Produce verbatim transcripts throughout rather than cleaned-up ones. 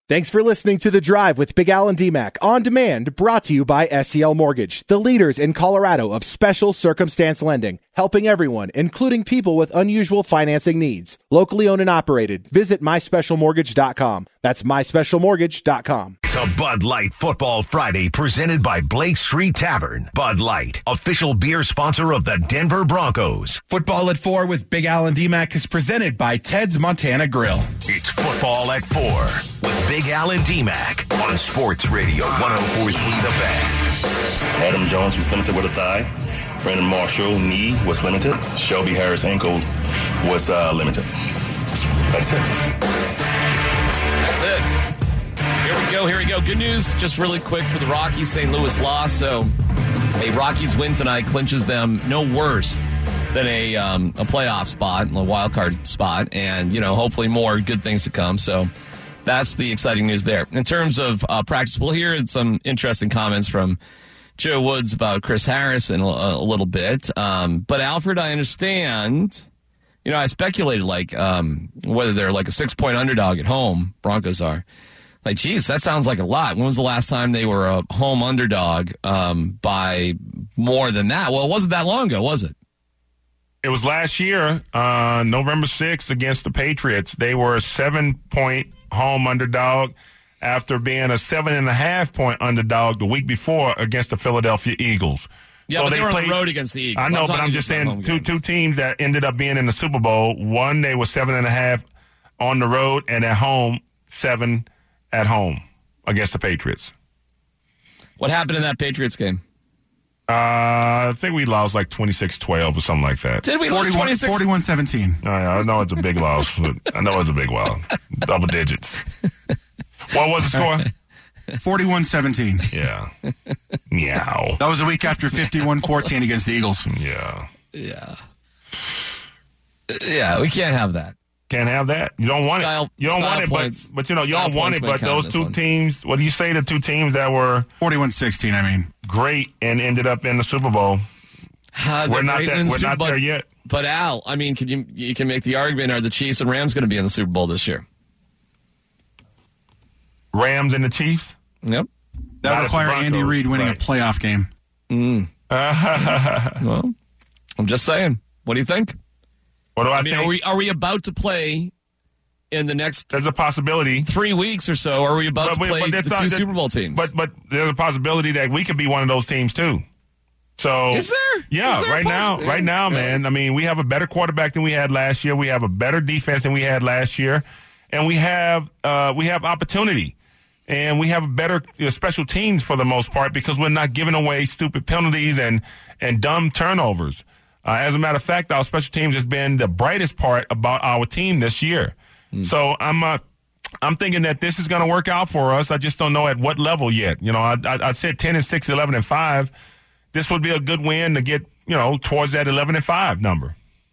Thanks for listening to The Drive with Big Al and D-Mac on demand, brought to you by S C L Mortgage, the leaders in Colorado of special circumstance lending, helping everyone, including people with unusual financing needs. Locally owned and operated. Visit my special mortgage dot com. That's my special mortgage dot com. It's a Bud Light Football Friday presented by Blake Street Tavern. Bud Light, official beer sponsor of the Denver Broncos. Football at four with Big Al and D-Mac is presented by Ted's Montana Grill. It's Football at four with Big Al and D-Mac on Sports Radio one oh four point three The Fan. Adam Jones was limited with a thigh. Brandon Marshall, knee, was limited. Shelby Harris, ankle, was uh, limited. That's it. That's it. Here we go, here we go. Good news, just really quick for the Rockies. Saint Louis lost, so a Rockies win tonight clinches them no worse than a um, a playoff spot, a wild card spot, and, you know, hopefully more good things to come. So that's the exciting news there. In terms of uh, practice, we'll hear some interesting comments from Joe Woods about Chris Harris in a, a little bit. Um, but, Alfred, I understand, you know, I speculated, like, um, whether they're like a six-point underdog at home, Broncos are. Like, geez, that sounds like a lot. When was the last time they were a home underdog um, by more than that? Well, it wasn't that long ago, was it? It was last year, uh, November sixth, against the Patriots. They were a seven-point home underdog after being a seven-and-a-half-point underdog the week before against the Philadelphia Eagles. Yeah, so but they, they were played, on the road against the Eagles. I know, I'm but I'm just saying two two teams that ended up being in the Super Bowl. One, they were seven-and-a-half on the road, and at home, seven at home against the Patriots. What happened in that Patriots game? Uh, I think we lost like twenty-six twelve or something like that. Did we lose twenty-six? forty-one seventeen. Oh, yeah, I know it's a big loss. But I know it's a big loss. Double digits. What was the score? forty-one seventeen. Yeah. Meow. That was a week after fifty-one fourteen against the Eagles. Yeah. Yeah. Yeah, we can't have that. Can't have that. You don't want style, it. You don't want it, points, but, but you know, you don't want it, but those two one. teams, what do you say to two teams that were forty-one sixteen, I mean. Great and ended up in the Super Bowl? Uh, we're not, that, we're not there yet. But, Al, I mean, can you you can make the argument, are the Chiefs and Rams going to be in the Super Bowl this year? Rams and the Chiefs? Yep. That would require Andy Reid winning right. a playoff game. Mm. Well, I'm just saying. What do you think? What do I, I mean, think? Are we, are we about to play in the next there's a possibility three weeks or so? Are we about but, to play but the two Super Bowl teams? But but there's a possibility that we could be one of those teams too. So is there? Yeah, is there right now, right now, man. I mean, we have a better quarterback than we had last year. We have a better defense than we had last year, and we have uh, we have opportunity, and we have better you know, special teams for the most part because we're not giving away stupid penalties and and dumb turnovers. Uh, as a matter of fact, our special teams has been the brightest part about our team this year. Mm. So I'm uh, I'm thinking that this is going to work out for us. I just don't know at what level yet. You know, I, I, I said ten and six, eleven and five. This would be a good win to get, you know, towards that eleven and five number.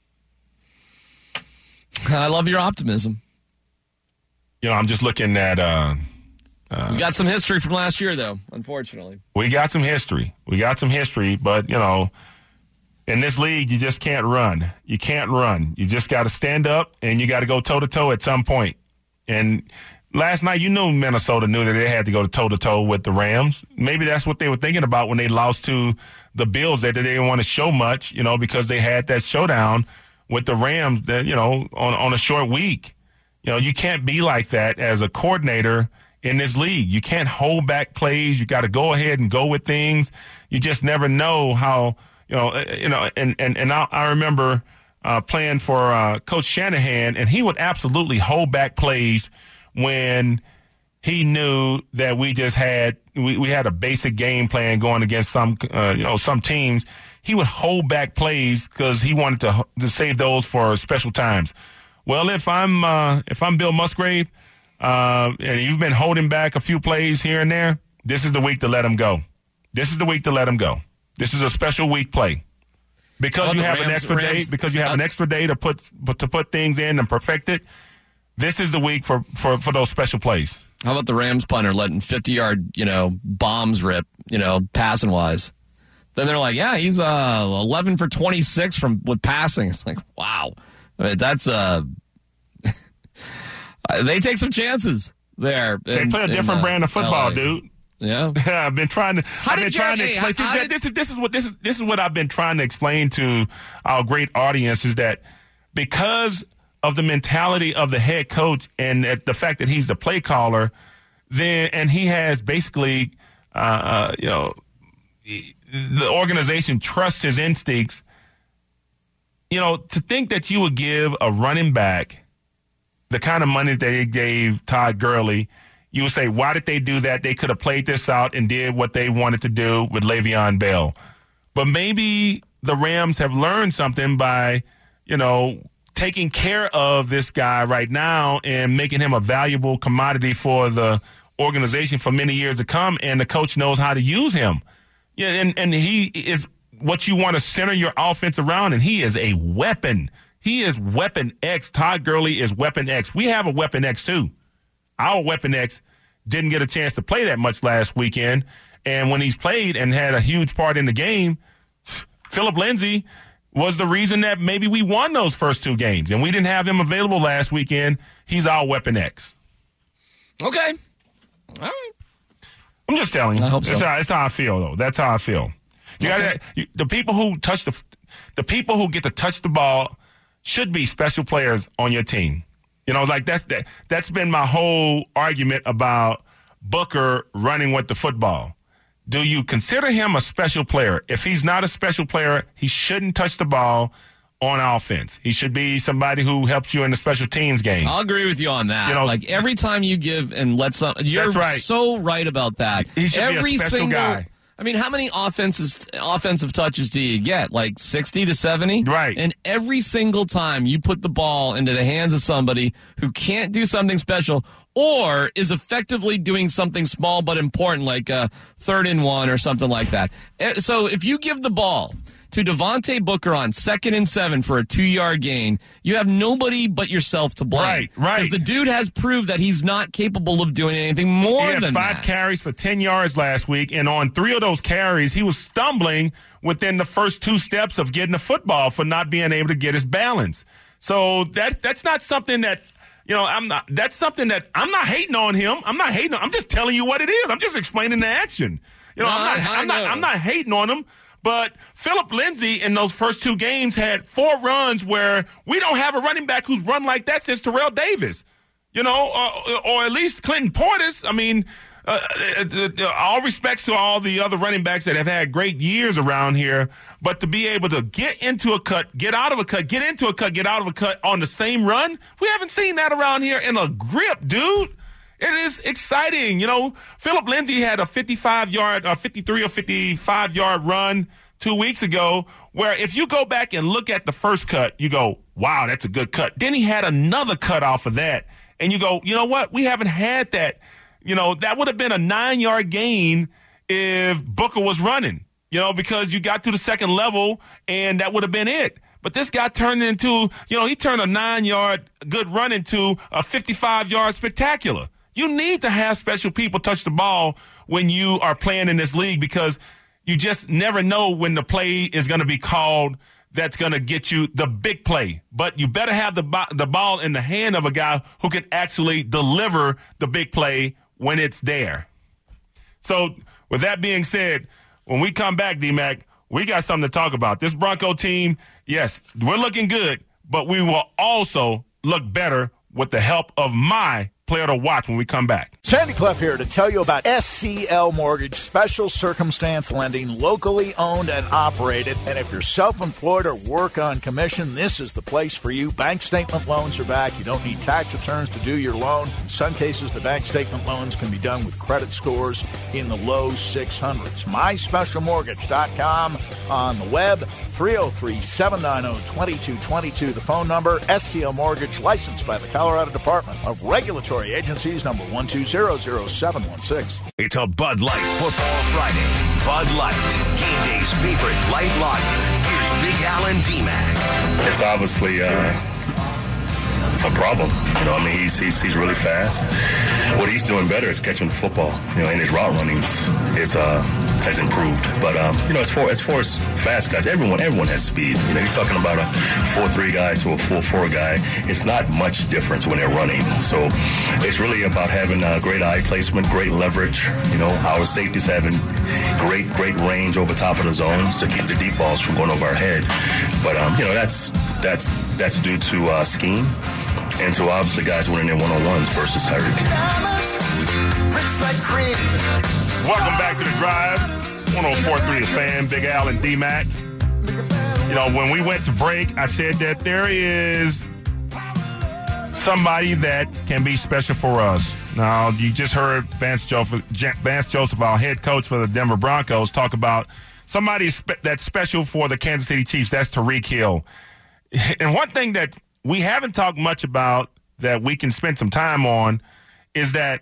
I love your optimism. You know, I'm just looking at. Uh, uh, we got some history from last year, though. Unfortunately, we got some history. We got some history, but you know. In this league, you just can't run. You can't run. You just got to stand up, and you got to go toe-to-toe at some point. And last night, you knew Minnesota knew that they had to go toe-to-toe with the Rams. Maybe that's what they were thinking about when they lost to the Bills, that they didn't want to show much, you know, because they had that showdown with the Rams, that you know, on, on a short week. You know, you can't be like that as a coordinator in this league. You can't hold back plays. You got to go ahead and go with things. You just never know how – You know, you know, and and and I, I remember uh, playing for uh, Coach Shanahan, and he would absolutely hold back plays when he knew that we just had we, we had a basic game plan going against some uh, you know some teams. He would hold back plays because he wanted to to save those for special times. Well, if I'm uh, if I'm Bill Musgrave, uh, and you've been holding back a few plays here and there, this is the week to let him go. This is the week to let him go. This is a special week play because you have Rams, an extra Rams, day. Because you have uh, an extra day to put to put things in and perfect it. This is the week for, for, for those special plays. How about the Rams punter letting fifty-yard you know bombs rip you know passing wise? Then they're like, yeah, he's uh eleven for twenty-six from with passing. It's like, wow, I mean, that's uh they take some chances. there. They in, play a different in, uh, brand of football, L A. dude. Yeah, I've been trying to. How I've been did trying Jerry, to explain. hey, See, how that, did- this is this is what this is this is what I've been trying to explain to our great audience is that because of the mentality of the head coach and the fact that he's the play caller, then and he has basically, uh, uh, you know, the organization trusts his instincts. You know, to think that you would give a running back the kind of money that they gave Todd Gurley, you would say, why did they do that? They could have played this out and did what they wanted to do with Le'Veon Bell. But maybe the Rams have learned something by, you know, taking care of this guy right now and making him a valuable commodity for the organization for many years to come, and the coach knows how to use him. Yeah, and, and he is what you want to center your offense around, and he is a weapon. He is Weapon X. Todd Gurley is Weapon X. We have a Weapon X, too. Our Weapon X didn't get a chance to play that much last weekend, and when he's played and had a huge part in the game, Philip Lindsay was the reason that maybe we won those first two games, and we didn't have him available last weekend. He's our Weapon X. Okay. All right. I'm just telling you. I hope so. That's how, that's how I feel, though. That's how I feel. You Okay. gotta, you, the people who touch the, the people who get to touch the ball should be special players on your team. You know, like that's that. That's been my whole argument about Booker running with the football. Do you consider him a special player? If he's not a special player, he shouldn't touch the ball on offense. He should be somebody who helps you in the special teams game. I'll agree with you on that. You know, like every time you give and let some, you're That's right. so right about that. He should every be a special single, guy. I mean, how many offenses, offensive touches do you get? Like sixty to seventy? Right. And every single time you put the ball into the hands of somebody who can't do something special or is effectively doing something small but important, like a third and one or something like that. So if you give the ball to Devontae Booker on second and seven for a two-yard gain, you have nobody but yourself to blame. Right, right. Because the dude has proved that he's not capable of doing anything more He had than five that. carries for ten yards last week, and on three of those carries, he was stumbling within the first two steps of getting the football for not being able to get his balance. So that that's not something that, you know, I'm not. That's something that I'm not hating on him. I'm not hating on. I'm just telling you what it is. I'm just explaining the action. You know, No, I'm not. I- I I'm not. know. I'm not hating on him. But Philip Lindsay in those first two games had four runs where we don't have a running back who's run like that since Terrell Davis, you know, or, or at least Clinton Portis. I mean, uh, uh, uh, all respects to all the other running backs that have had great years around here, but to be able to get into a cut, get out of a cut, get into a cut, get out of a cut on the same run, we haven't seen that around here in a grip, dude. It is exciting. You know, Philip Lindsay had a fifty-five yard, a fifty-three or fifty-five yard run two weeks ago where if you go back and look at the first cut, you go, wow, that's a good cut. Then he had another cut off of that. And you go, you know what? We haven't had that. You know, that would have been a nine yard gain if Booker was running, you know, because you got to the second level and that would have been it. But this guy turned into, you know, he turned a nine yard good run into a fifty-five yard spectacular. You need to have special people touch the ball when you are playing in this league because you just never know when the play is going to be called that's going to get you the big play. But you better have the bo- the ball in the hand of a guy who can actually deliver the big play when it's there. So with that being said, when we come back, D-Mac, we got something to talk about. This Bronco team, yes, we're looking good, but we will also look better with the help of my player to watch when we come back. Sandy Clough here to tell you about S C L Mortgage, special circumstance lending, locally owned and operated. And if you're self-employed or work on commission, this is the place for you. Bank statement loans are back. You don't need tax returns to do your loan. In some cases, the bank statement loans can be done with credit scores in the low six hundreds. my special mortgage dot com on the web, three oh three, seven nine oh, two two two two, the phone number. S C L Mortgage, licensed by the Colorado Department of Regulatory Agencies, number one two zero zero seven one six. It's a Bud Light Football Friday. Bud Light, game day's favorite light lager. Here's Big Al and D-Mac. It's obviously uh, it's a problem. You know, I mean, he's, he's he's really fast. What he's doing better is catching the football. You know, in his route runnings, it's uh, has improved. But um, you know, as far as far as fast guys, everyone everyone has speed. You know, you're talking about a four three guy to a four four guy. It's not much difference when they're running. So it's really about having uh, great eye placement, great leverage. You know, our safeties having great great range over top of the zones to keep the deep balls from going over our head. But um, you know, that's that's that's due to uh, scheme and to obviously guys winning their one-on-ones versus Tyreek. Welcome back to the Drive. one oh four point three The Fan, Big Al and D-Mac. You know, when we went to break, I said that there is somebody that can be special for us. Now, you just heard Vance Joseph, Vance Joseph, our head coach for the Denver Broncos, talk about somebody spe- that's special for the Kansas City Chiefs. That's Tyreek Hill. And one thing that we haven't talked much about that we can spend some time on is that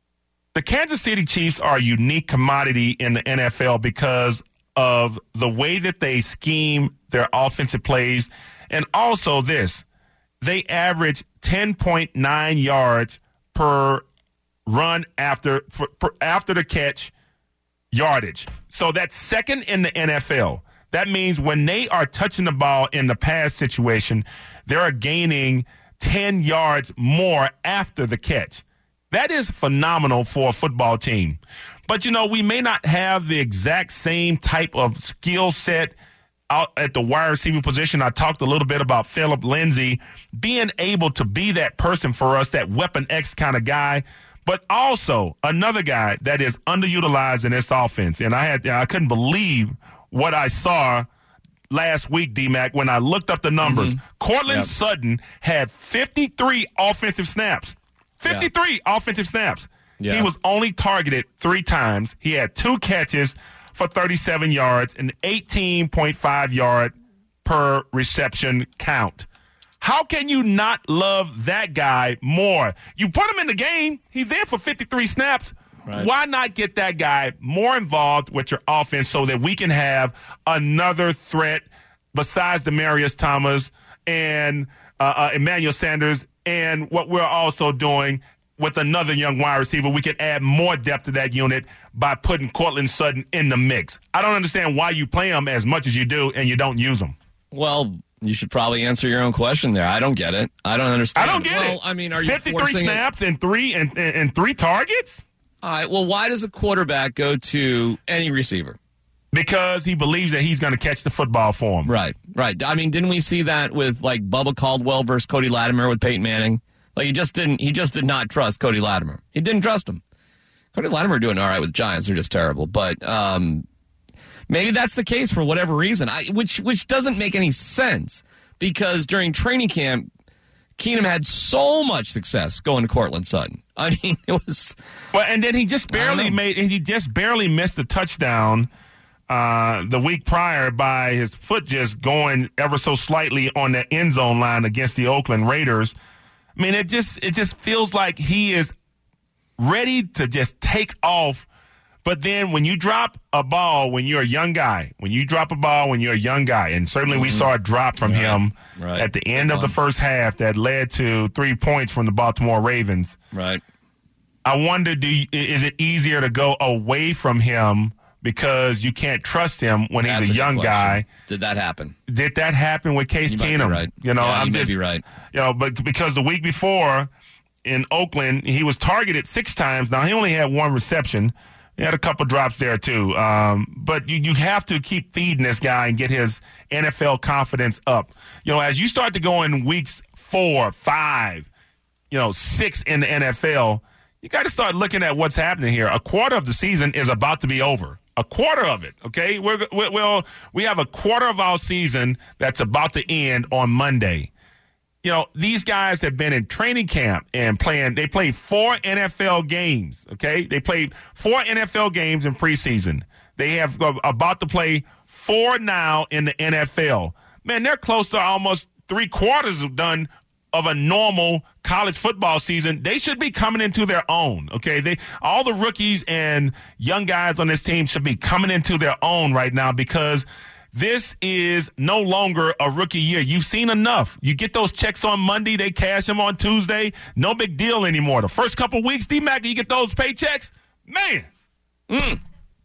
the Kansas City Chiefs are a unique commodity in the N F L because of the way that they scheme their offensive plays. And also this, they average ten point nine yards per run after for, per, after the catch yardage. So that's second in the N F L. That means when they are touching the ball in the pass situation, they're gaining ten yards more after the catch. That is phenomenal for a football team. But, you know, we may not have the exact same type of skill set out at the wide receiver position. I talked a little bit about Phillip Lindsay being able to be that person for us, that Weapon X kind of guy. But also another guy that is underutilized in this offense. And I had I couldn't believe what I saw last week, D-Mac, when I looked up the numbers. Mm-hmm. Cortland yep. Sutton had fifty-three offensive snaps. fifty-three yeah. offensive snaps. Yeah. He was only targeted three times. He had two catches for thirty-seven yards and eighteen point five yard per reception count. How can you not love that guy more? You put him in the game. He's there for fifty-three snaps. Right. Why not get that guy more involved with your offense so that we can have another threat besides Demaryius Thomas and uh, uh, Emmanuel Sanders, and what we're also doing with another young wide receiver, we can add more depth to that unit by putting Cortland Sutton in the mix. I don't understand why you play him as much as you do and you don't use him. Well, you should probably answer your own question there. I don't get it. I don't understand. I don't get well, it. I mean, are you fifty-three snaps it? and three and, and, and three targets? All right. Well, why does a quarterback go to any receiver? Because he believes that he's going to catch the football for him. Right, right. I mean, didn't we see that with, like, Bubba Caldwell versus Cody Latimer with Peyton Manning? Like, he just didn't he just did not trust Cody Latimer. He didn't trust him. Cody Latimer doing all right with Giants. They're just terrible. But um, maybe that's the case for whatever reason, I, which which doesn't make any sense because during training camp, Keenum had so much success going to Cortland Sutton. I mean, it was. Well, and then he just barely made. He just barely missed a touchdown uh, the week prior by his foot just going ever so slightly on the end zone line against the Oakland Raiders. I mean, it just it just feels like he is ready to just take off. But then when you drop a ball, when you're a young guy, when you drop a ball when you're a young guy, and certainly mm-hmm. we saw a drop from right. him right. at the end of the first half that led to three points from the Baltimore Ravens. Right. I wonder, do you, is it easier to go away from him because you can't trust him when That's he's a, a young guy? Did that happen? Did that happen with Case you Keenum? Right. You know, yeah, I'm you just, may be right. You know, but because the week before in Oakland, he was targeted six times. Now he only had one reception. He had a couple drops there, too. Um, but you, you have to keep feeding this guy and get his N F L confidence up. You know, as you start to go in weeks four, five, you know, six in the N F L, you got to start looking at what's happening here. A quarter of the season is about to be over. A quarter of it, okay? We're, we're, we'll, we have a quarter of our season that's about to end on Monday. You know, these guys have been in training camp and playing. They played four N F L games, okay? They played four N F L games in preseason. They have about to play four now in the N F L. Man, they're close to almost three quarters done of a normal college football season. They should be coming into their own, okay? They all the rookies and young guys on this team should be coming into their own right now because this is no longer a rookie year. You've seen enough. You get those checks on Monday, they cash them on Tuesday. No big deal anymore. The first couple weeks, D-Mac, you get those paychecks, man, mm,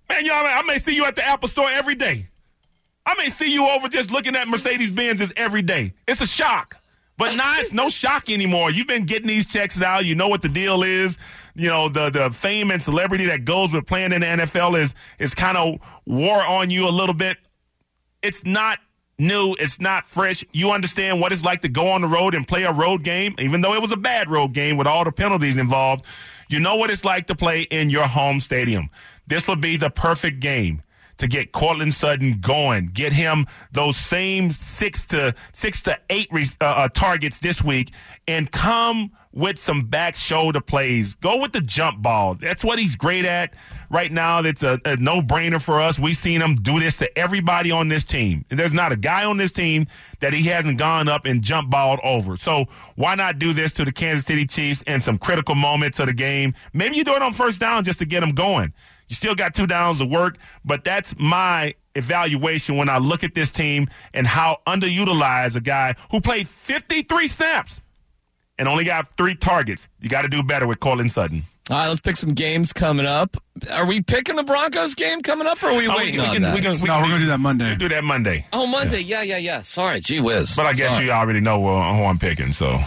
Man, y'all, I may see you at the Apple store every day. I may see you over just looking at Mercedes-Benzes every day. It's a shock. But now it's no shock anymore. You've been getting these checks now. You know what the deal is. You know, the, the fame and celebrity that goes with playing in the N F L is, is kind of wore on you a little bit. It's not new. It's not fresh. You understand what it's like to go on the road and play a road game, even though it was a bad road game with all the penalties involved. You know what it's like to play in your home stadium. This would be the perfect game to get Courtland Sutton going, get him those same six to six to eight uh, uh, targets this week, and come with some back shoulder plays. Go with the jump ball. That's what he's great at right now. That's a, a no-brainer for us. We've seen him do this to everybody on this team. And there's not a guy on this team that he hasn't gone up and jump balled over. So why not do this to the Kansas City Chiefs in some critical moments of the game? Maybe you do it on first down just to get them going. You still got two downs to work, but that's my evaluation when I look at this team and how underutilized a guy who played fifty-three snaps and only got three targets. You got to do better with Courtland Sutton. All right, let's pick some games coming up. Are we picking the Broncos game coming up, or are we oh, waiting we, we on can, that? We can, we no, can, we're going to do that Monday. We do that Monday. Oh, Monday. Yeah, yeah, yeah. Sorry, gee whiz. But I guess Sorry. you already know who I'm picking, so.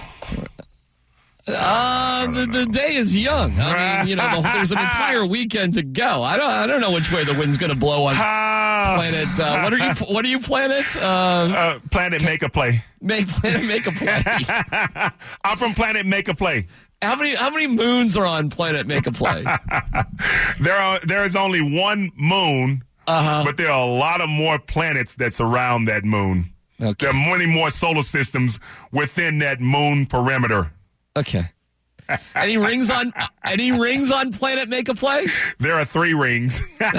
Uh, the, the day is young. I mean, you know, the, there's an entire weekend to go. I don't, I don't know which way the wind's going to blow on Planet. Uh, what are you? What are you, Planet? Uh, uh, Planet Make a Play. Make Planet Make a Play. I'm from Planet Make a Play. How many? How many moons are on Planet Make a Play? there are. There is only one moon, uh-huh. but there are a lot of more planets that surround that moon. Okay. There are many more solar systems within that moon perimeter. Okay. Any rings on any rings on Planet Make a Play? There are three rings. All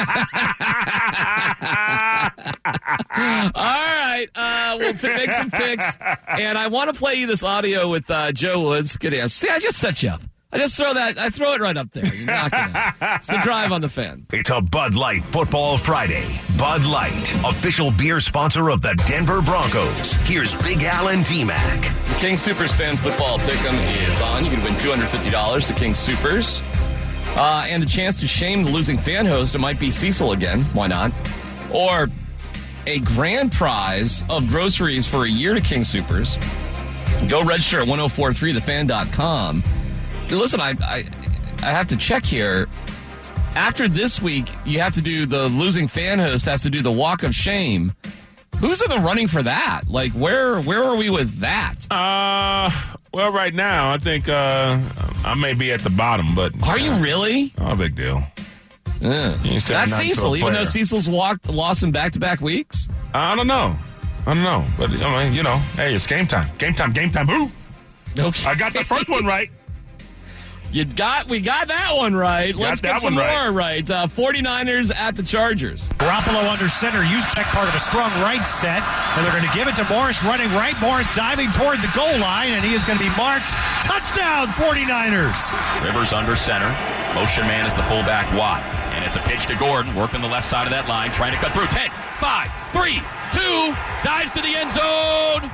right, uh, we'll p- make some picks, and I want to play you this audio with uh, Joe Woods. Good answer. See, I just set you up. I just throw that. I throw it right up there. You knock it out. It's the Drive on the Fan. It's a Bud Light Football Friday. Bud Light, official beer sponsor of the Denver Broncos. Here's Big Al and D-Mac. The King Supers Fan Football Pick'em is on. You can win two hundred fifty dollars to King Supers. Uh, and a chance to shame the losing fan host. It might be Cecil again. Why not? Or a grand prize of groceries for a year to King Supers. Go register at ten forty-three the fan dot com. Listen, I, I I have to check here. After this week, you have to do the losing fan host has to do the walk of shame. Who's in the running for that? Like, where where are we with that? Uh, well, right now, I think uh, I may be at the bottom, but Are uh, you really? Oh, big deal. Yeah. You said That's nothing to a Cecil, even though player. Cecil's walked lost in back to back weeks. I don't know. I don't know, but I mean, you know, hey, it's game time, game time, game time. Who? Okay. I got the first one right. You got, we got that one right. Got Let's that get some one right. more right. Uh, 49ers at the Chargers. Garoppolo under center. Use check part of a strong right set. And they're going to give it to Morris running right. Morris diving toward the goal line. And he is going to be marked. Touchdown, 49ers. Rivers under center. Motion man is the fullback Watt. And it's a pitch to Gordon. Working the left side of that line. Trying to cut through. ten, five, three, two. Dives to the end zone.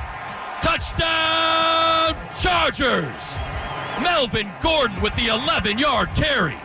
Touchdown, Chargers. Melvin Gordon with the eleven-yard carry.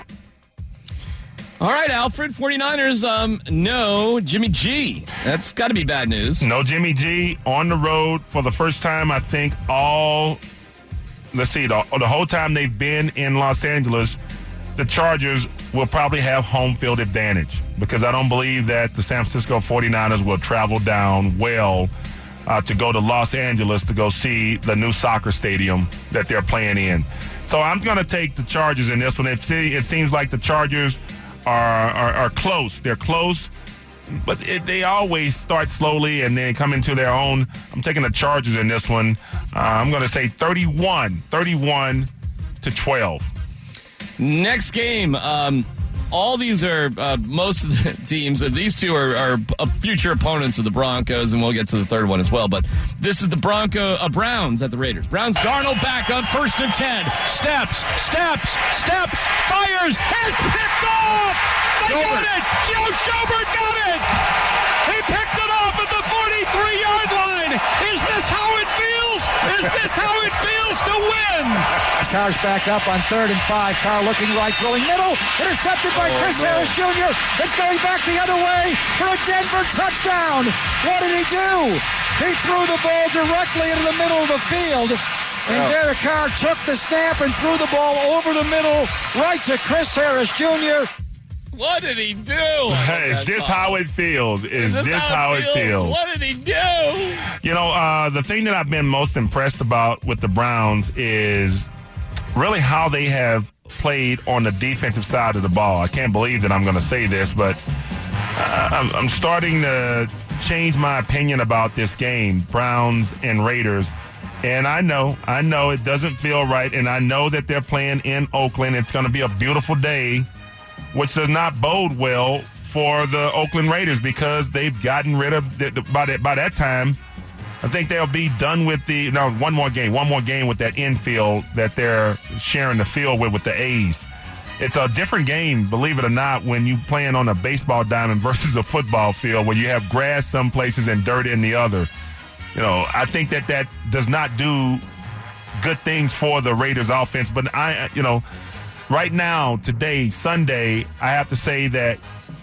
All right, Alfred, 49ers, um, no Jimmy G. That's got to be bad news. No Jimmy G on the road for the first time, I think, all, let's see, the, the whole time they've been in Los Angeles, the Chargers will probably have home field advantage because I don't believe that the San Francisco 49ers will travel down well uh, to go to Los Angeles to go see the new soccer stadium that they're playing in. So I'm going to take the Chargers in this one. It, it seems like the Chargers are, are, are close. They're close, but it, they always start slowly and then come into their own. I'm taking the Chargers in this one. Uh, I'm going to say thirty-one, thirty-one to twelve. Next game, um, all these are, uh, most of the teams, uh, these two are, are uh, future opponents of the Broncos, and we'll get to the third one as well. But this is the Bronco uh, Browns at the Raiders. Browns. Darnold back on first and ten. Steps, steps, steps, fires. It's picked off. They got it. Joe Schobert got it. He picked it off at the forty-three-yard line. Is this how it feels? Is this how it feels to win? Carr's back up on third and five. Carr looking right, throwing middle. Intercepted by Chris oh, Harris Junior It's going back the other way for a Denver touchdown. What did he do? He threw the ball directly into the middle of the field. And oh. Derek Carr took the snap and threw the ball over the middle right to Chris Harris Junior What did he do? Is this how it feels? Is, Is this, this how, it, how feels? it feels? What did he do? You know, uh, the thing that I've been most impressed about with the Browns is really how they have played on the defensive side of the ball. I can't believe that I'm going to say this, but uh, I'm, I'm starting to change my opinion about this game, Browns and Raiders. And I know, I know it doesn't feel right, and I know that they're playing in Oakland. It's going to be a beautiful day, which does not bode well for the Oakland Raiders because they've gotten rid of the, the, by that by that time. I think they'll be done with the no one more game, one more game with that infield that they're sharing the field with with the A's. It's a different game, believe it or not, when you playing on a baseball diamond versus a football field where you have grass some places and dirt in the other. You know, I think that that does not do good things for the Raiders offense. But I, you know, right now, today, Sunday, I have to say that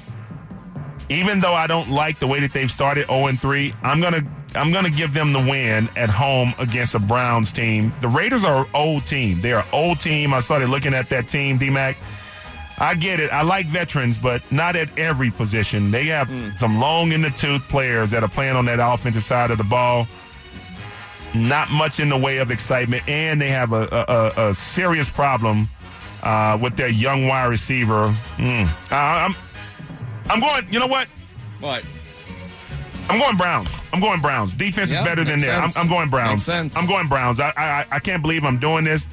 even though I don't like the way that they've started oh and three, I'm gonna I'm gonna give them the win at home against a Browns team. The Raiders are an old team. They are an old team. I started looking at that team, D-Mac. I get it. I like veterans, but not at every position. They have mm. some long-in-the-tooth players that are playing on that offensive side of the ball. Not much in the way of excitement, and they have a, a, a serious problem uh, with their young wide receiver. Mm. Uh, I'm, I'm going. You know what? What? I'm going Browns. I'm going Browns. Defense yeah, is better than there. I'm, I'm going Browns. Makes sense. I'm going Browns. I, I I can't believe I'm doing this.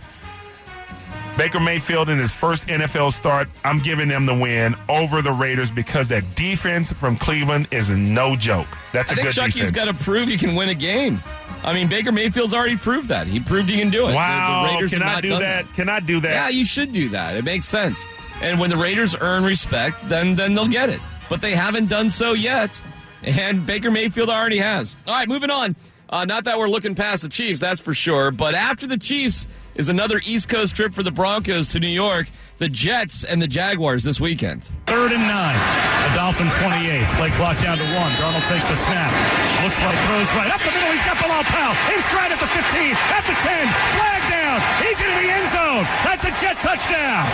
Baker Mayfield in his first N F L start, I'm giving them the win over the Raiders because that defense from Cleveland is no joke. That's a I think good Chucky's defense. got to prove he can win a game. I mean, Baker Mayfield's already proved that. He proved he can do it. Wow, the, the Raiders can have I not do done that? that? Can I do that? Yeah, you should do that. It makes sense. And when the Raiders earn respect, then then they'll get it. But they haven't done so yet, and Baker Mayfield already has. All right, moving on. Uh, not that we're looking past the Chiefs, that's for sure. But after the Chiefs is another East Coast trip for the Broncos to New York, the Jets and the Jaguars this weekend. Third and nine. A Dolphin twenty-eight. Play clock down to one. Darnold takes the snap. Looks like throws right up the middle. He's got Bilal Powell in stride at the fifteen, at the ten. Flag down. He's into the end zone. That's a Jet touchdown.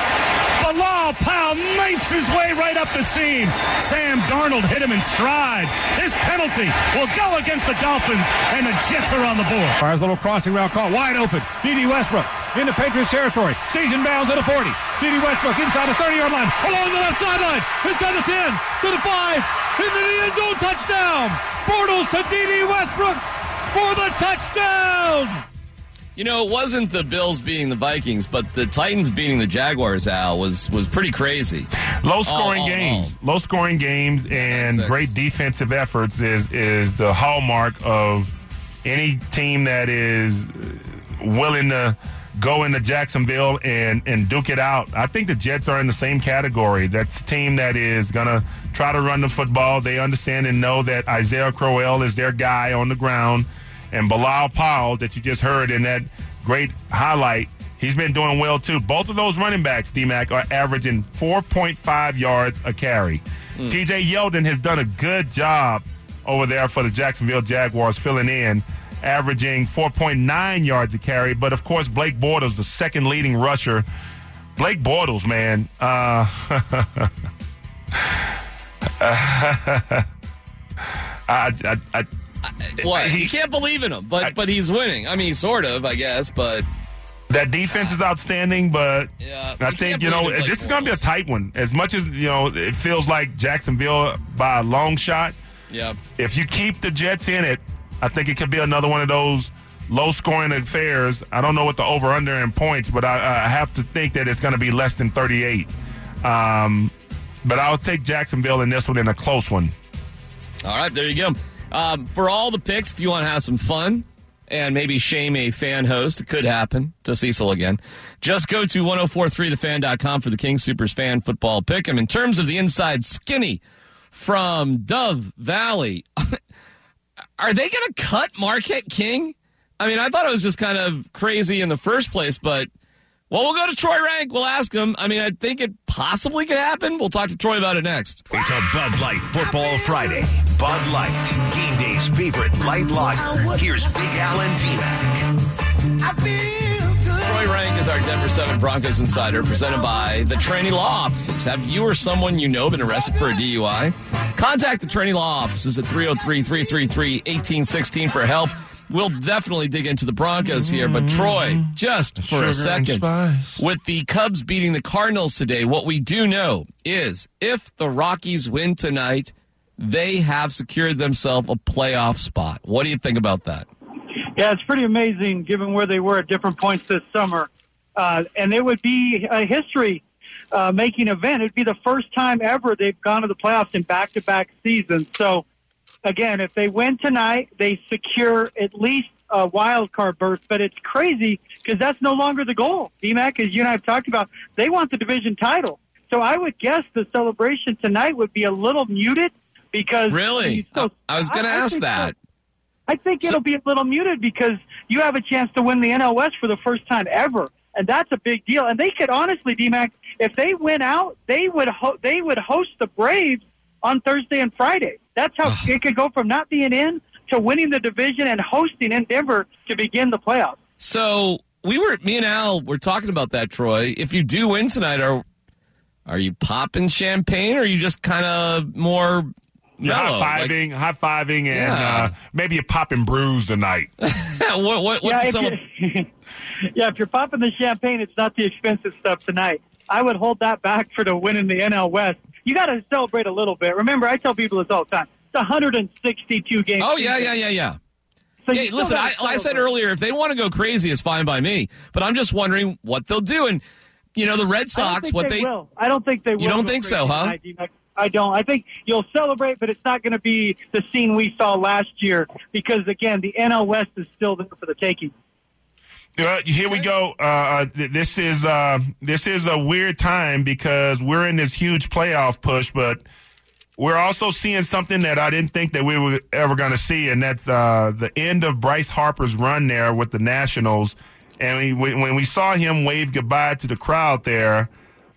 Bilal Powell knifes his way right up the seam. Sam Darnold hit him in stride. This penalty will go against the Dolphins, and the Jets are on the board. Fires a little crossing route call. Wide open. D D Westbrook into Patriots territory. Season bounds at the forty. D D Westbrook inside the thirty-yard line. Along the left sideline. Inside the ten. To the five. Into the end zone. Touchdown. Bortles to D D Westbrook for the touchdown. You know, it wasn't the Bills beating the Vikings, but the Titans beating the Jaguars, Al, was, was pretty crazy. Low-scoring all, all, games. all. Low-scoring games and great defensive efforts is, is the hallmark of any team that is willing to go into Jacksonville and, and duke it out. I think the Jets are in the same category. That's a team that is going to try to run the football. They understand and know that Isaiah Crowell is their guy on the ground. And Bilal Powell, that you just heard in that great highlight, he's been doing well, too. Both of those running backs, D-Mac, are averaging four point five yards a carry. Mm. T J Yeldon has done a good job over there for the Jacksonville Jaguars, filling in, averaging four point nine yards a carry. But, of course, Blake Bortles, the second leading rusher. Blake Bortles, man. Uh, I, I, I What? He, you can't believe in him, but I, but he's winning. I mean, sort of, I guess, but that defense uh, is outstanding. But yeah, I think you know this is going to be a tight one. As much as you know, it feels like Jacksonville by a long shot. Yeah. If you keep the Jets in it, I think it could be another one of those low-scoring affairs. I don't know what the over/under in points, but I, I have to think that it's going to be less than thirty-eight. Um, but I'll take Jacksonville in this one in a close one. All right, there you go. Um, for all the picks, if you want to have some fun and maybe shame a fan host, it could happen to Cecil again. Just go to ten forty-three the fan dot com for the King Soopers fan football pick. And in terms of the inside skinny from Dove Valley. Are they going to cut Marquette King? I mean, I thought it was just kind of crazy in the first place, but, well, we'll go to Troy Rank. We'll ask him. I mean, I think it possibly could happen. We'll talk to Troy about it next. It's a Bud Light Football Friday. Bud Light, game day's favorite light lager. Here's Big Al and D-Mac. Troy Rank is our Denver seven Broncos insider, presented by the Trainee Law Offices. Have you or someone you know been arrested for a D U I? Contact the Trainee Law Offices at three oh three, three three three, one eight one six for help. We'll definitely dig into the Broncos here, but Troy, just for Sugar a second, with the Cubs beating the Cardinals today, what we do know is if the Rockies win tonight, they have secured themselves a playoff spot. What do you think about that? Yeah, it's pretty amazing given where they were at different points this summer. Uh, and it would be a history-making uh, event. It would be the first time ever they've gone to the playoffs in back-to-back seasons. So, again, if they win tonight, they secure at least a wild card berth. But it's crazy because that's no longer the goal. D-Mac, as you and I have talked about, they want the division title. So I would guess the celebration tonight would be a little muted because... Really? So, I, I was going to ask that. So. I think it'll be a little muted because you have a chance to win the N L West for the first time ever, and that's a big deal. And they could honestly, D-Mac, if they win out, they would ho- they would host the Braves on Thursday and Friday. That's how it could go from not being in to winning the division and hosting in Denver to begin the playoffs. So we were, me and Al were talking about that, Troy. If you do win tonight, are are you popping champagne, or are you just kind of more? You're high-fiving, like, high-fiving, and yeah. uh, maybe you're popping brews tonight. what, what, what's yeah, the if yeah, if you're popping the champagne, it's not the expensive stuff tonight. I would hold that back for the win in the N L West. You got to celebrate a little bit. Remember, I tell people this all the time. It's one hundred sixty-two games. Oh, yeah, yeah, yeah, yeah. So hey, listen, I, I said earlier, if they want to go crazy, it's fine by me. But I'm just wondering what they'll do. And, you know, the Red Sox, I what they, they will. I don't think they will. You don't think so, huh? Tonight, I don't. I think you'll celebrate, but it's not going to be the scene we saw last year because, again, the N L West is still there for the taking. Uh, here we go. Uh, this is uh, this is a weird time because we're in this huge playoff push, but we're also seeing something that I didn't think that we were ever going to see, and that's uh, the end of Bryce Harper's run there with the Nationals. And we, when we saw him wave goodbye to the crowd there,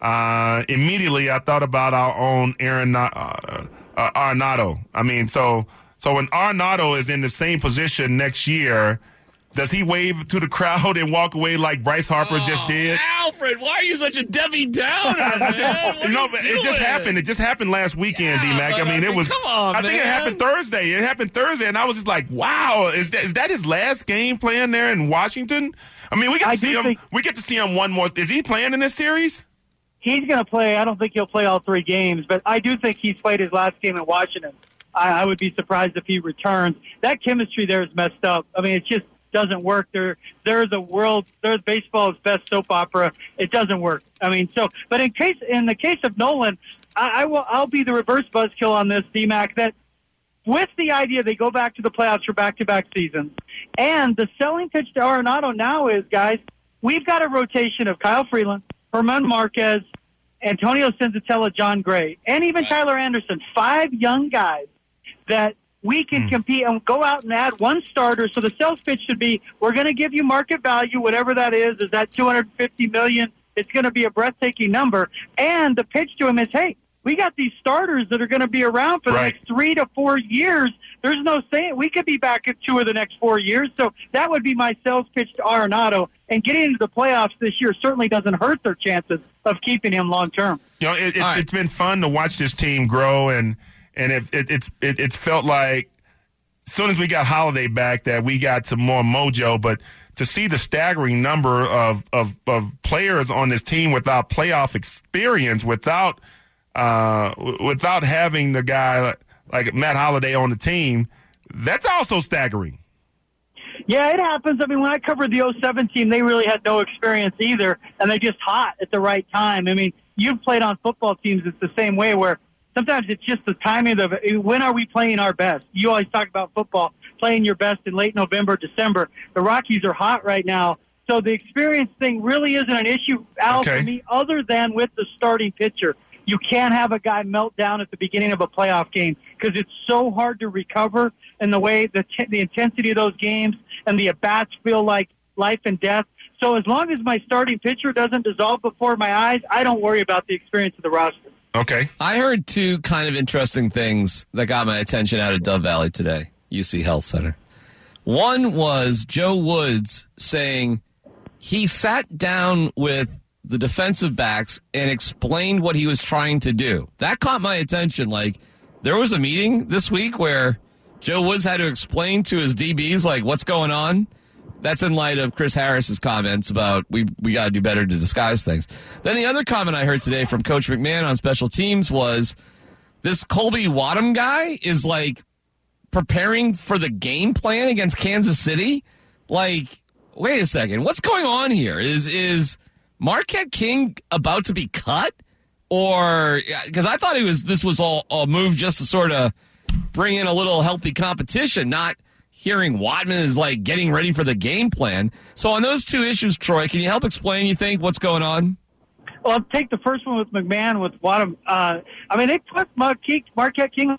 Uh, immediately, I thought about our own Aaron uh, uh, Arenado. I mean, so so when Arenado is in the same position next year, does he wave to the crowd and walk away like Bryce Harper oh, just did? Alfred, why are you such a Debbie Downer, man? you know, it just happened. It just happened last weekend, yeah, D-Mac. I mean, I mean, it was. Come on, I think man. it happened Thursday. It happened Thursday, and I was just like, "Wow, is that is that his last game playing there in Washington?" I mean, we get to I see him. Think- we get to see him one more. Is he playing in this series? He's going to play. I don't think he'll play all three games, but I do think he's played his last game in Washington. I, I would be surprised if he returns. That chemistry there is messed up. I mean, it just doesn't work. There, there's a world. There's baseball's best soap opera. It doesn't work. I mean, so. But in case, in the case of Nolan, I, I will. I'll be the reverse buzzkill on this, D-Mac. That with the idea they go back to the playoffs for back-to-back seasons, and the selling pitch to Arenado now is, guys, we've got a rotation of Kyle Freeland, Herman Marquez, Antonio Senzatella, John Gray, and even Tyler Anderson, five young guys that we can mm. compete and go out and add one starter. So the sales pitch should be, we're going to give you market value, whatever that is. Is that two hundred fifty million dollars? It's going to be a breathtaking number. And the pitch to him is, hey, we got these starters that are going to be around for the right. next three to four years. There's no saying we could be back in two of the next four years. So that would be my sales pitch to Arenado. And getting into the playoffs this year certainly doesn't hurt their chances of keeping him long term. You know, it, it, right. it's been fun to watch this team grow, and and it, it, it's it, it's felt like as soon as we got Holiday back that we got some more mojo. But to see the staggering number of of, of players on this team without playoff experience, without uh, without having the guy like Matt Holiday on the team, that's also staggering. Yeah, it happens. I mean, when I covered the oh seven team, they really had no experience either, and they're just hot at the right time. I mean, you've played on football teams. It's the same way where sometimes it's just the timing of it. When are we playing our best? You always talk about football, playing your best in late November, December. The Rockies are hot right now. So the experience thing really isn't an issue, Al, okay. for me, other than with the starting pitcher. You can't have a guy melt down at the beginning of a playoff game because it's so hard to recover, and the way the t- the intensity of those games and the at-bats feel like life and death. So as long as my starting pitcher doesn't dissolve before my eyes, I don't worry about the experience of the roster. Okay. I heard two kind of interesting things that got my attention out of Dove Valley today, U C Health Center. One was Joe Woods saying he sat down with the defensive backs and explained what he was trying to do. That caught my attention. Like, there was a meeting this week where Joe Woods had to explain to his D Bs, like, what's going on. That's in light of Chris Harris's comments about we we got to do better to disguise things. Then the other comment I heard today from Coach McMahon on special teams was this Colby Wadham guy is like preparing for the game plan against Kansas City. Like, wait a second, what's going on here? Is is Marquette King about to be cut, or because I thought it was this was all a move just to sort of bring in a little healthy competition, not hearing Wadman is like getting ready for the game plan. So on those two issues, Troy, can you help explain, you think, what's going on? Well, I'll take the first one with McMahon, with Wadham. Uh, I mean, they put Marquette, Marquette King on.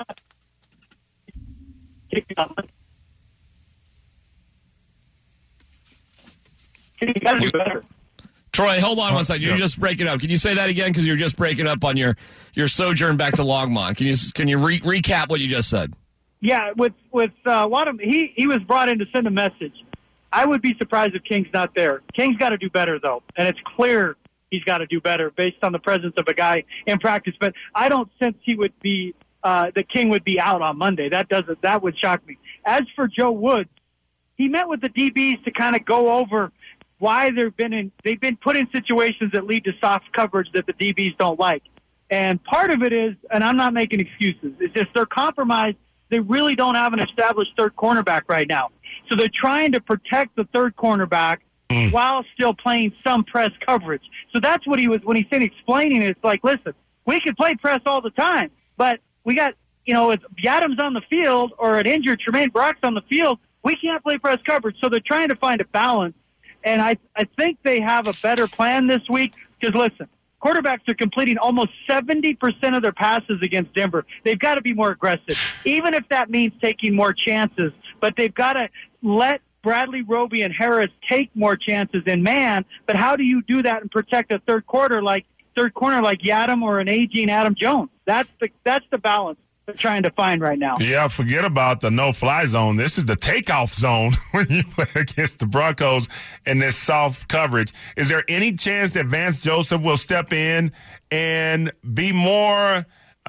You got to do better. Troy, hold on one second. You're just breaking up. Can you say that again? Because you're just breaking up on your, your sojourn back to Longmont. Can you can you re- recap what you just said? Yeah, with with uh, Wadham, he, he was brought in to send a message. I would be surprised if King's not there. King's got to do better, though, and it's clear he's got to do better based on the presence of a guy in practice. But I don't sense he would be uh, that King would be out on Monday. That doesn't that would shock me. As for Joe Woods, he met with the D Bs to kind of go over why they've been in they've been put in situations that lead to soft coverage that the D Bs don't like. And part of it is, and I'm not making excuses, it's just they're compromised. They really don't have an established third cornerback right now. So they're trying to protect the third cornerback mm. while still playing some press coverage. So that's what he was, when he said explaining it, it's like, listen, we can play press all the time, but we got, you know, if Yadam's on the field or an injured Tremaine Brock's on the field, we can't play press coverage. So they're trying to find a balance. And I, I think they have a better plan this week because, listen, quarterbacks are completing almost seventy percent of their passes against Denver. They've got to be more aggressive, even if that means taking more chances. But they've got to let Bradley, Roby, and Harris take more chances in man. But how do you do that and protect a third quarter like third corner like Yadam or an aging Adam Jones? That's the that's the balance they're trying to find right now. Yeah, forget about the no-fly zone. This is the takeoff zone when you play against the Broncos in this soft coverage. Is there any chance that Vance Joseph will step in and be more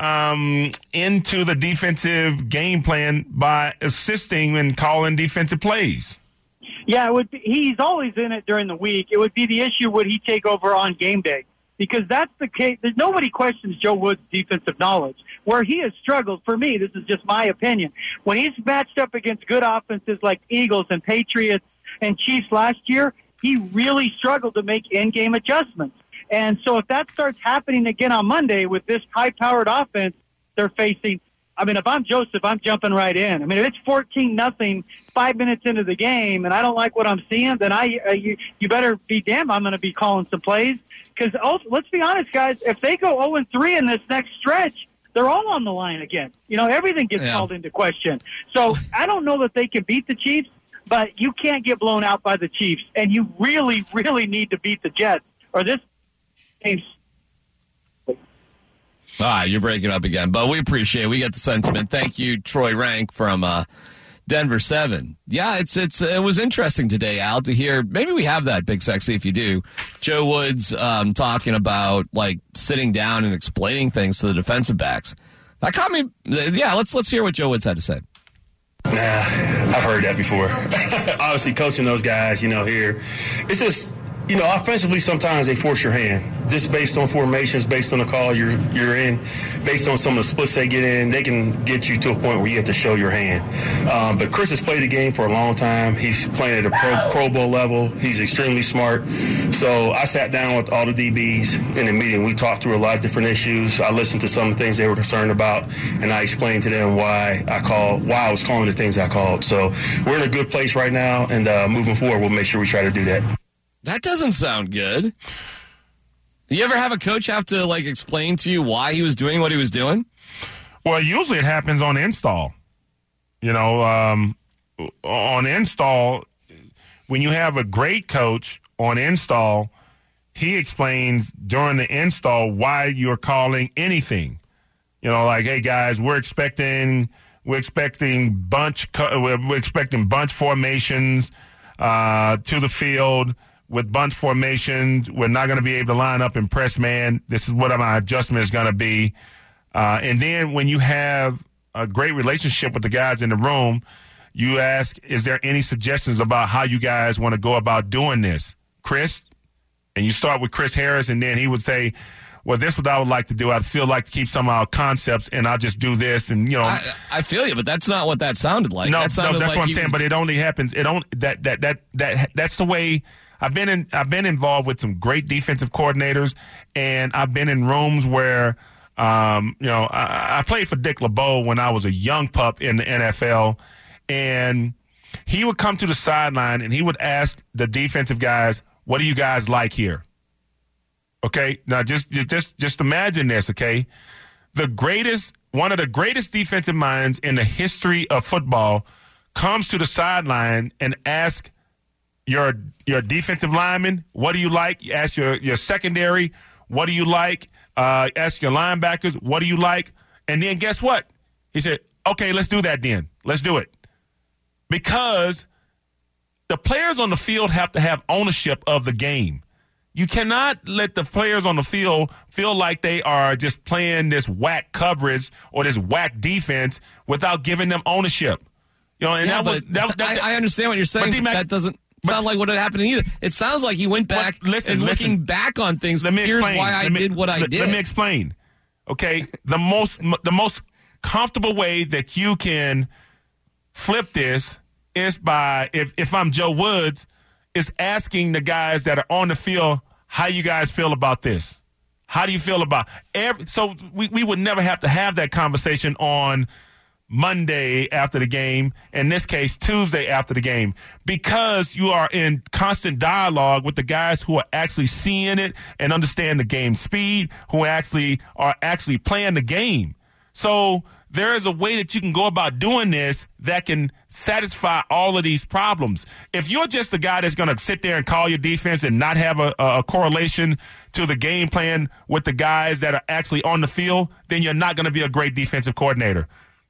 um, into the defensive game plan by assisting and calling defensive plays? Yeah, it would be, he's always in it during the week. It would be the issue, would he take over on game day? Because that's the case. There's nobody questions Joe Woods' defensive knowledge. Where he has struggled, for me, this is just my opinion, when he's matched up against good offenses like Eagles and Patriots and Chiefs last year, he really struggled to make in-game adjustments. And so if that starts happening again on Monday with this high-powered offense they're facing, I mean, if I'm Joseph, I'm jumping right in. I mean, if it's fourteen nothing five minutes into the game and I don't like what I'm seeing, then I uh, you, you better be damned I'm going to be calling some plays. Because let's be honest, guys, if they go oh and three in this next stretch, they're all on the line again. You know, everything gets yeah. called into question. So I don't know that they can beat the Chiefs, but you can't get blown out by the Chiefs. And you really, really need to beat the Jets, or this game's. All right, you're breaking up again, but we appreciate it. We get the sentiment. Thank you, Troy Rank from uh, Denver seven. Yeah, it's it's it was interesting today, Al, to hear. Maybe we have that, Big Sexy, if you do. Joe Woods um, talking about like sitting down and explaining things to the defensive backs. That caught me. Yeah, let's let's hear what Joe Woods had to say. Nah, I've heard that before. Obviously, coaching those guys, you know, here, it's just. You know, offensively, sometimes they force your hand just based on formations, based on the call you're you're in, based on some of the splits they get in. They can get you to a point where you have to show your hand. Um, but Chris has played the game for a long time. He's playing at a pro, pro bowl level. He's extremely smart. So I sat down with all the D Bs in the meeting. We talked through a lot of different issues. I listened to some of the things they were concerned about, and I explained to them why I called, why I was calling the things I called. So we're in a good place right now, and uh, moving forward, we'll make sure we try to do that. That doesn't sound good. Do you ever have a coach have to like explain to you why he was doing what he was doing? Well, usually it happens on install. You know, um, on install, when you have a great coach on install, he explains during the install why you're calling anything. You know, like, hey guys, we're expecting we're expecting bunch we're expecting bunch formations uh, to the field. With bunch formations, we're not going to be able to line up and press man. This is what my adjustment is going to be. Uh, and then when you have a great relationship with the guys in the room, you ask, is there any suggestions about how you guys want to go about doing this? Chris? And you start with Chris Harris, and then he would say, well, this is what I would like to do. I'd still like to keep some of our concepts, and I'll just do this. And, you know. I, I feel you, but that's not what that sounded like. No, that sounded no that's like what I'm he saying, was... but it only happens. It only, that, that, that, that, that's the way. I've been in. I've been involved with some great defensive coordinators, and I've been in rooms where, um, you know, I, I played for Dick LeBeau when I was a young pup in the N F L, and he would come to the sideline and he would ask the defensive guys, "What do you guys like here?" Okay, now just just just imagine this. Okay, the greatest, one of the greatest defensive minds in the history of football, comes to the sideline and asks your your defensive lineman, what do you like? You ask your, your secondary, what do you like? Uh, ask your linebackers, what do you like? And then guess what? He said, okay, let's do that then. Let's do it. Because the players on the field have to have ownership of the game. You cannot let the players on the field feel like they are just playing this whack coverage or this whack defense without giving them ownership. You know, and yeah, that was that, that, I, I understand what you're saying, but, but that doesn't sound like what had happened either. It sounds like he went back listen, and looking listen. back on things. Let me Here's explain. why I let me, did what I let, did. Let me explain. Okay, the most the most comfortable way that you can flip this is by if if I'm Joe Woods, is asking the guys that are on the field, how you guys feel about this? How do you feel about every? So we we would never have to have that conversation on Monday after the game, in this case, Tuesday after the game, because you are in constant dialogue with the guys who are actually seeing it and understand the game speed, who actually are actually playing the game. So there is a way that you can go about doing this that can satisfy all of these problems. If you're just the guy that's going to sit there and call your defense and not have a, a correlation to the game plan with the guys that are actually on the field, then you're not going to be a great defensive coordinator.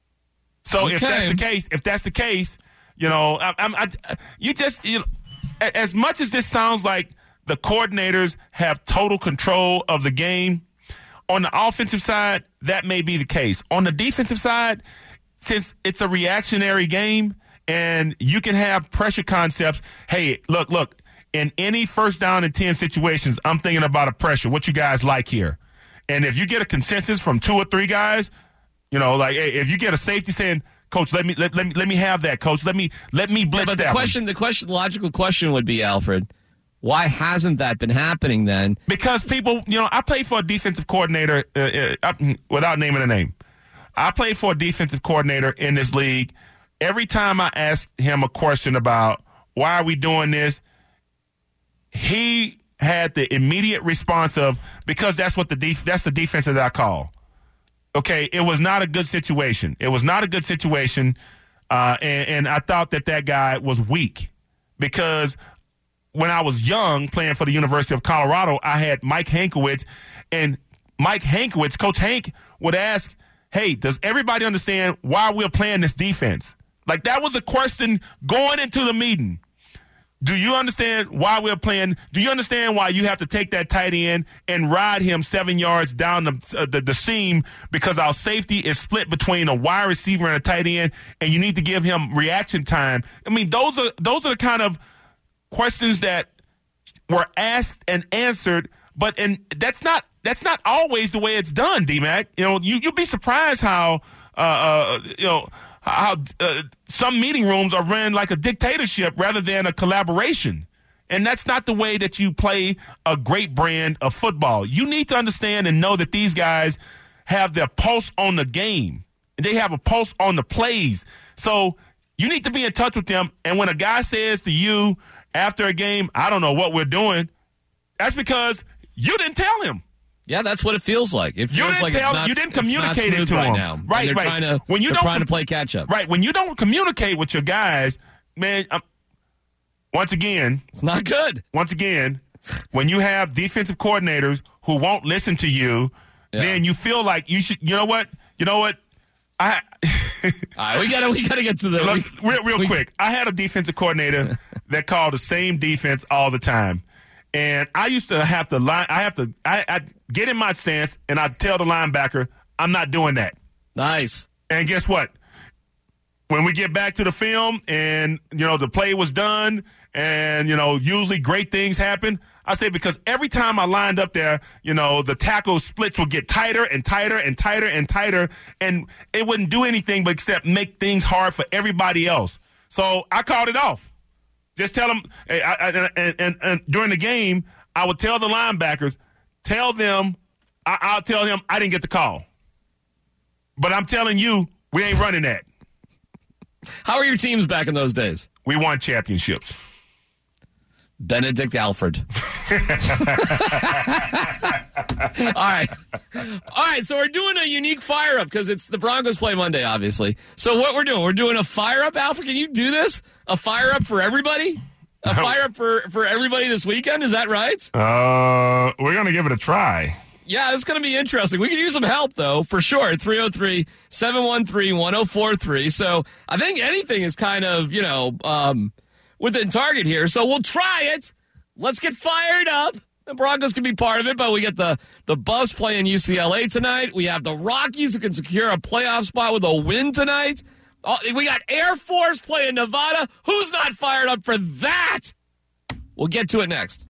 So okay. if that's the case, if that's the case, you know, I, I, I, you just, you know, as much as this sounds like the coordinators have total control of the game, on the offensive side, that may be the case. On the defensive side, since it's a reactionary game and you can have pressure concepts, hey, look, look, in any first down and ten situations, I'm thinking about a pressure. What you guys like here? And if you get a consensus from two or three guys, you know, like hey, if you get a safety saying, "Coach, let me let, let me let me have that, Coach. Let me let me blitz yeah, but that." the question, one. the question, the logical question would be, Alfred, why hasn't that been happening then? Because people, you know, I played for a defensive coordinator uh, uh, without naming a name. I played for a defensive coordinator in this league. Every time I asked him a question about why are we doing this, he had the immediate response of, because that's what the def- that's the defense that I call. Okay, it was not a good situation. It was not a good situation, uh, and, and I thought that that guy was weak because when I was young playing for the University of Colorado, I had Mike Hankwitz, and Mike Hankwitz, Coach Hank, would ask, hey, does everybody understand why we're playing this defense? Like, that was a question going into the meeting. Do you understand why we're playing? Do you understand why you have to take that tight end and ride him seven yards down the, uh, the the seam because our safety is split between a wide receiver and a tight end, and you need to give him reaction time? I mean, those are those are the kind of questions that were asked and answered, but and that's not that's not always the way it's done, D-Mac. You know, you you'll be surprised how uh, uh you know. how uh, some meeting rooms are run like a dictatorship rather than a collaboration. And that's not the way that you play a great brand of football. You need to understand and know that these guys have their pulse on the game. They have a pulse on the plays. So you need to be in touch with them. And when a guy says to you after a game, I don't know what we're doing, that's because You didn't tell him. Yeah, that's what it feels like. It feels you didn't like tell, it's not, you didn't it's communicate not it to right him. now. Right, and they're right. Trying to, when you they're don't trying com- to play catch up. Right. When you don't communicate with your guys, man. Um, once again, it's not good. Once again, when you have defensive coordinators who won't listen to you, yeah. then you feel like you should. You know what? You know what? I. All right, we gotta we gotta get to the Look, we, real real we, quick. I had a defensive coordinator that called the same defense all the time. And I used to have to line. I have to. I I'd get in my stance, and I tell the linebacker, "I'm not doing that." Nice. And guess what? When we get back to the film, and you know the play was done, and you know usually great things happen. I say because every time I lined up there, you know the tackle splits would get tighter and tighter and tighter and tighter, and it wouldn't do anything but except make things hard for everybody else. So I called it off. Just tell them, I, I, and, and, and during the game, I would tell the linebackers, tell them, I, I'll tell them I didn't get the call. But I'm telling you, we ain't running that. How are your teams back in those days? We won championships. Benedict Alford. All right. All right, so we're doing a unique fire-up because it's the Broncos play Monday, obviously. So what we're doing, we're doing a fire-up, Alfred. Can you do this? A fire-up for everybody? A fire-up for, for everybody this weekend? Is that right? Uh, we're going to give it a try. Yeah, it's going to be interesting. We could use some help, though, for sure. three oh three, seven one three, one oh four three. So I think anything is kind of, you know, um, within target here. So we'll try it. Let's get fired up. The Broncos can be part of it, but we get the, the Buffs playing U C L A tonight. We have the Rockies who can secure a playoff spot with a win tonight. Oh, we got Air Force playing Nevada. Who's not fired up for that? We'll get to it next.